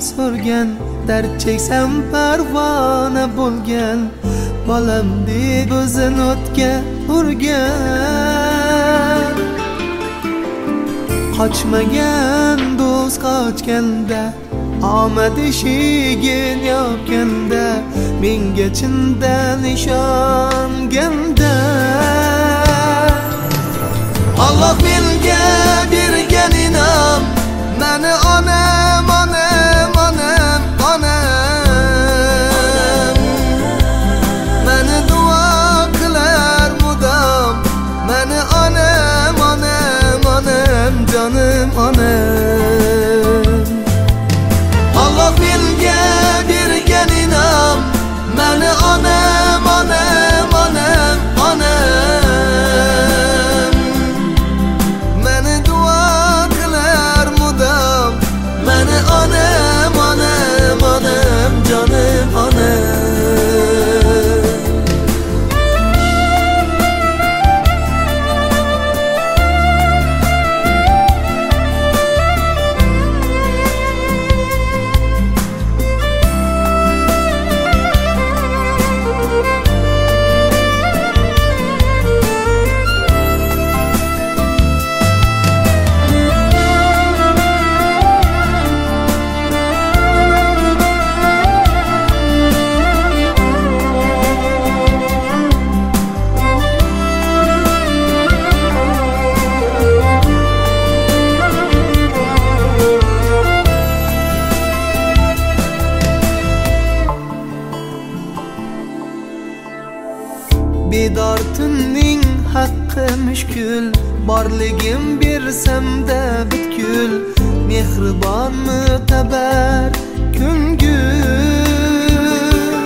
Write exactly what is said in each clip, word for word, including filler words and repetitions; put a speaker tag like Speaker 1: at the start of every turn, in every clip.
Speaker 1: so'rgan, dard cheksam parvona bo'lgan, bolam deb o'zin o'tga urgan. Qochmagan do'st qochganda, omad eshigin yopganda, menga chindan ishonganda. Alloh menga bergan inom, mani onam, onam, onam, onam. Mani duo qilar mudom, mani onam, onam, onam, jonim onam. Alloh menga bergan inom, mani onam, onam, onam, onam. Mani duo qilar mudom, mani onam, onam, onam, jonim onam. Bedor tunning haqqi mushkul, borligim bersam-da butkul, mehribon mutabar ko'ngil.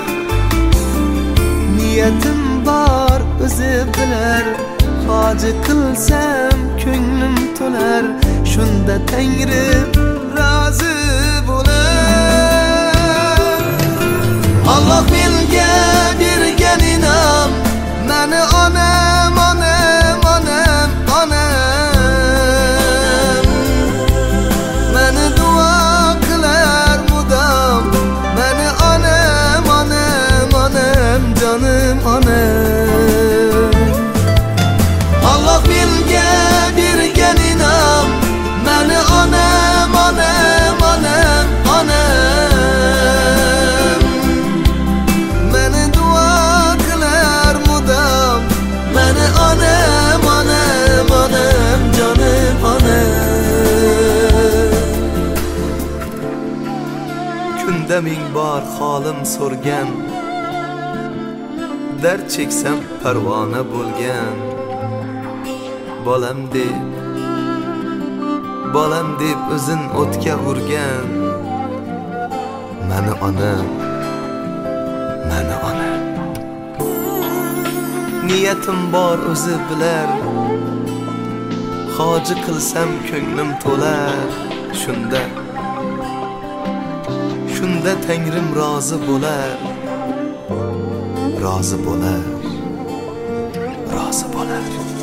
Speaker 1: Niyatim bor o'zi bilar, hoji qilsam ko'nglim to'lar, shunda Tangrim rozi bo'lar. Alloh menga bergan inom, mani onam, onam, onam, onam. Mani duo qilar mudom, mani onam, onam, onam, jonim onam. Alloh menga bergan inom, mani onam, onam, onam, onam. Mani duo qilar mudom, mani onam, onam, onam, jonim onam. Kunda ming bor holim so'rgan, dard cheksam parvona bo'lgan, bolam deb, bolam deb o'zin o'tga urgan, mani onam, mani onam. Niyatim bor o'zi bilar, hoji qilsam ko'nglim to'lar, shunda shunda Tangrim rozi bo'lar, rozi bo'lar, rozi bo'lar.